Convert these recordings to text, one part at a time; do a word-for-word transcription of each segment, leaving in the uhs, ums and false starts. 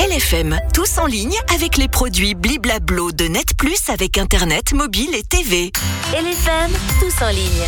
L F M, tous en ligne avec les produits Bliblablo de Net Plus avec Internet, mobile et T V. L F M, tous en ligne.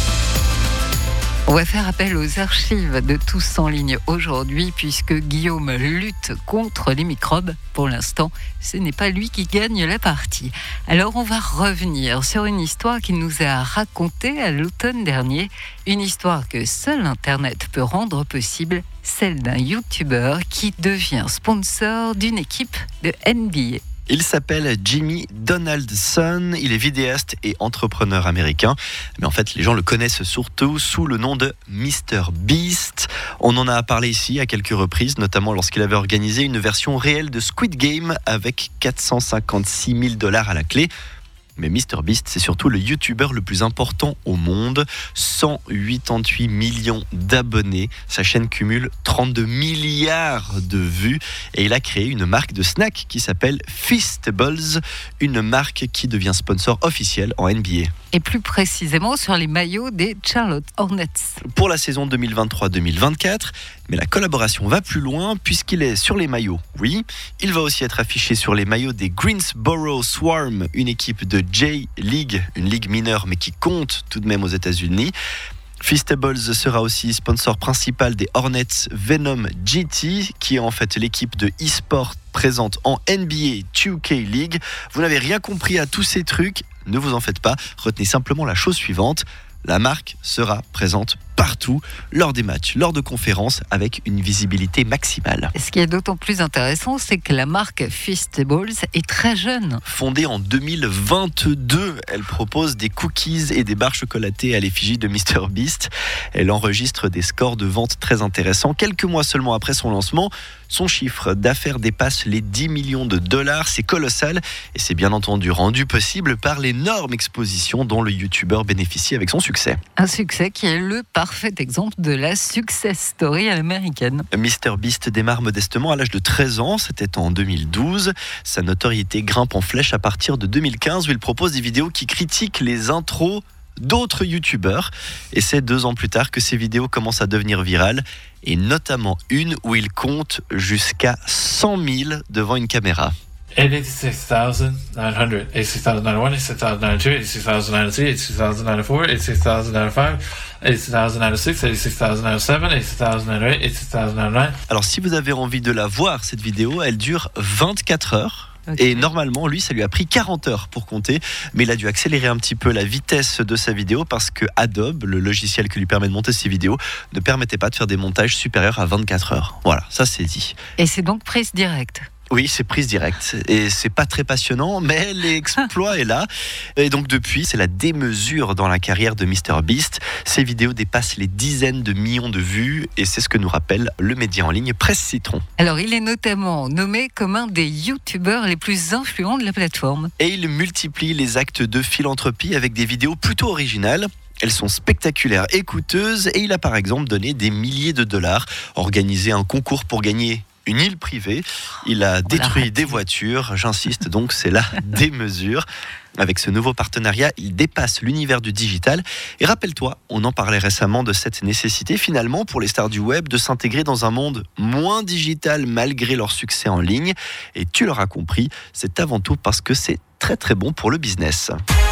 On va faire appel aux archives de Tous en ligne aujourd'hui puisque Guillaume lutte contre les microbes. Pour l'instant, ce n'est pas lui qui gagne la partie. Alors on va revenir sur une histoire qu'il nous a racontée à l'automne dernier. Une histoire que seul Internet peut rendre possible, celle d'un YouTuber qui devient sponsor d'une équipe de N B A. Il s'appelle Jimmy Donaldson, il est vidéaste et entrepreneur américain. Mais en fait, les gens le connaissent surtout sous le nom de mister Beast. On en a parlé ici à quelques reprises, notamment lorsqu'il avait organisé une version réelle de Squid Game avec quatre cent cinquante-six mille dollars à la clé. Mais mister Beast, c'est surtout le YouTuber le plus important au monde. cent quatre-vingt-huit millions d'abonnés. Sa chaîne cumule trente-deux milliards de vues. Et il a créé une marque de snacks qui s'appelle Feastables. Une marque qui devient sponsor officiel en N B A. Et plus précisément sur les maillots des Charlotte Hornets. Pour la saison deux mille vingt-trois deux mille vingt-quatre, mais la collaboration va plus loin puisqu'il est sur les maillots, oui. Il va aussi être affiché sur les maillots des Greensboro Swarm, une équipe de J-League, une ligue mineure mais qui compte tout de même aux États-Unis. Feastables sera aussi sponsor principal des Hornets Venom G T, qui est en fait l'équipe de e-sport présente en N B A deux K League. Vous n'avez rien compris à tous ces trucs, ne vous en faites pas, retenez simplement la chose suivante. La marque sera présente partout, lors des matchs, lors de conférences, avec une visibilité maximale. Ce qui est d'autant plus intéressant, c'est que la marque Feastables est très jeune. Fondée en deux mille vingt-deux, elle propose des cookies et des barres chocolatées à l'effigie de mister Beast. Elle enregistre des scores de vente très intéressants. Quelques mois seulement après son lancement, son chiffre d'affaires dépasse les dix millions de dollars. C'est colossal et c'est bien entendu rendu possible par l'énorme exposition dont le YouTuber bénéficie avec son succès. Un succès qui est le parfait exemple de la success story à l'américaine. mister Beast démarre modestement à l'âge de treize ans, c'était en deux mille douze. Sa notoriété grimpe en flèche à partir de deux mille quinze où il propose des vidéos qui critiquent les intros d'autres youtubeurs. Et c'est deux ans plus tard que ces vidéos commencent à devenir virales, et notamment une où il compte jusqu'à cent mille devant une caméra. eighty-six thousand nine hundred, eighty-six thousand ninety-one, eighty-six thousand ninety-two, eighty-six thousand ninety-three, eighty-six thousand ninety-four, eighty-six thousand ninety-five, eighty-six thousand ninety-six, eighty-six thousand ninety-seven, eighty-six thousand ninety-eight, eighty-six thousand ninety-nine. Alors si vous avez envie de la voir, cette vidéo, elle dure vingt-quatre heures. Okay. Et normalement, lui, ça lui a pris quarante heures pour compter, mais il a dû accélérer un petit peu la vitesse de sa vidéo parce que Adobe, le logiciel qui lui permet de monter ses vidéos, ne permettait pas de faire des montages supérieurs à vingt-quatre heures. Voilà, ça c'est dit. Et c'est donc prise directe. Oui, c'est prise directe et c'est pas très passionnant, mais l'exploit est là. Et donc depuis, c'est la démesure dans la carrière de mister Beast. Ses vidéos dépassent les dizaines de millions de vues et c'est ce que nous rappelle le média en ligne Presse Citron. Alors, il est notamment nommé comme un des youtubeurs les plus influents de la plateforme. Et il multiplie les actes de philanthropie avec des vidéos plutôt originales. Elles sont spectaculaires et coûteuses et il a par exemple donné des milliers de dollars, organisé un concours pour gagner une île privée. Il a détruit des voitures. J'insiste donc, c'est la démesure. Avec ce nouveau partenariat, il dépasse l'univers du digital. Et rappelle-toi, on en parlait récemment de cette nécessité finalement pour les stars du web de s'intégrer dans un monde moins digital malgré leur succès en ligne. Et tu l'auras compris, c'est avant tout parce que c'est très très bon pour le business.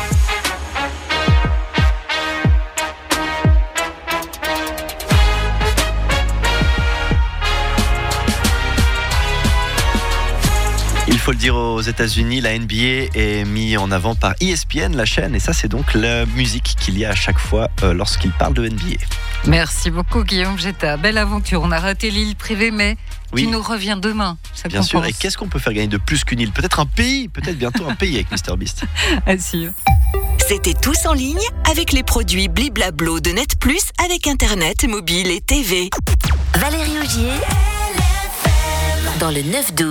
Il faut le dire, aux États-Unis, la N B A est mise en avant par E S P N, la chaîne, et ça, c'est donc la musique qu'il y a à chaque fois euh, lorsqu'il parle de N B A. Merci beaucoup, Guillaume Jetta. Belle aventure. On a raté l'île privée, mais oui. Tu nous reviens demain. Ça Bien compense. sûr. Et qu'est-ce qu'on peut faire gagner de plus qu'une île ? Peut-être un pays, peut-être bientôt un pays avec mister Beast. Assure. C'était Tous en ligne avec les produits Bliblablo de Net Plus avec Internet, mobile et T V. Valérie Augier, dans le neuf douze.